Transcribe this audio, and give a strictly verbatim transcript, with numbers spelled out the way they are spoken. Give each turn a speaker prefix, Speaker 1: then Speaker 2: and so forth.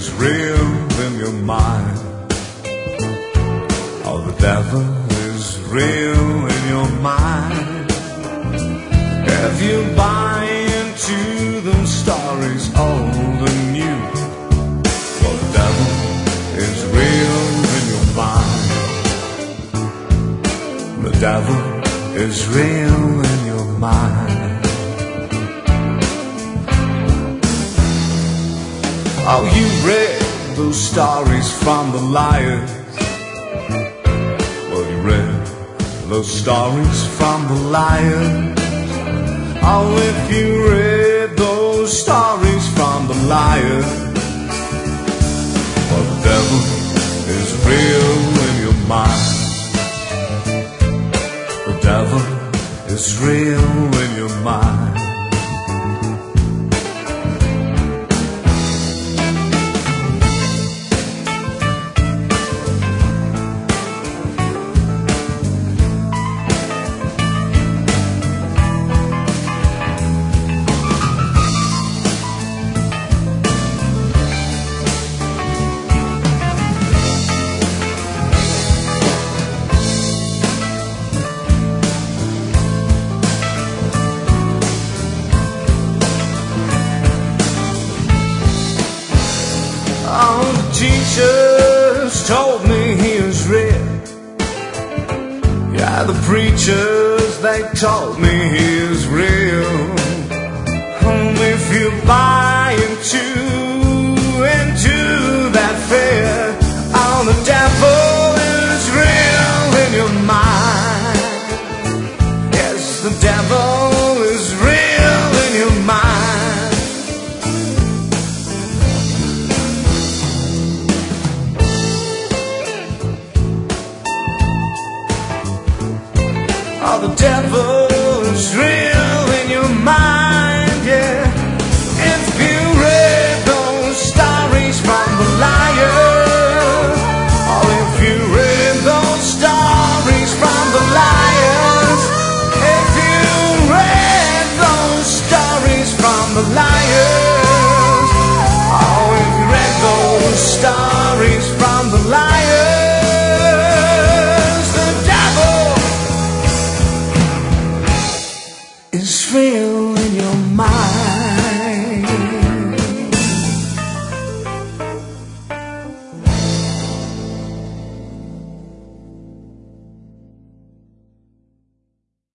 Speaker 1: is real in your mind. Oh, the devil is real in your mind. If you buy into them stories old and new, well, the devil is real in your mind. The devil is real in your mind. Oh, you read those stories from the liars. Well, you read those stories from the liars. Oh, if you read those stories from the liars, well, the devil is real in your mind. The devil is real in your mind. Oh, the teachers told me he was real. Yeah, the preachers, they told me he is real. And if you buy into, into that fear, oh, the devil is real in your mind. Yes, the devil is real in your mind. Oh, the devil is real.